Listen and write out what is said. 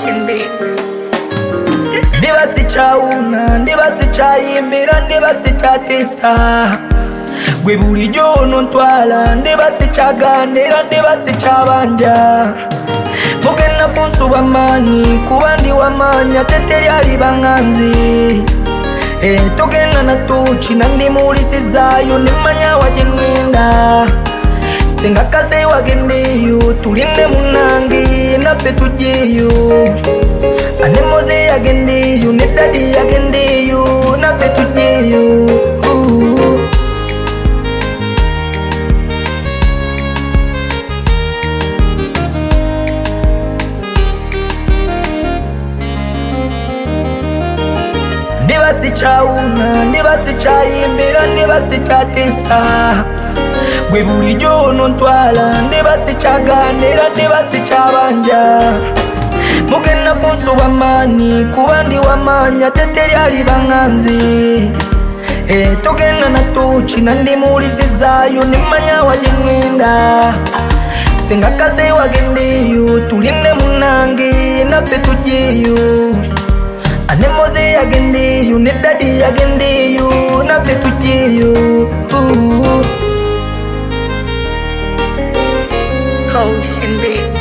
Ocean Beats. Ndiba sichauna, ndiba sichayimbira, ndiba sichatisa gwe bulijjo onontwala, ndiba sichaganira, ndiba sichabanja mugenda kunsuba maanyi kuba ndi wamanya teteri ali baŋŋanzi tugenda natuuki nandimuulisizaayo nemanya wagyeŋŋenda singa kaze wagendeyo tulinde munange naffe tujjeyo anemoze yagendeyo ne dadi yagendeyo naffe tujjeyo ndiba sichauna, ndiba sichayimbira, ndiba sichatisa gwe bulijjo onontwala, ndiba sichaganira, ndiba sichabanja mugenda kunsuba maanyi kuba ndi wamanya teteri ali baŋŋanzi tugenda natuuki nandimuulisizaayo nemanya wagyeŋŋenda singa kaze wagendeyo tulinde munange naffe tujjeyo anemoze yagendeyo ne dadi yagendeyo naffe tujjeyo Ocean Beats.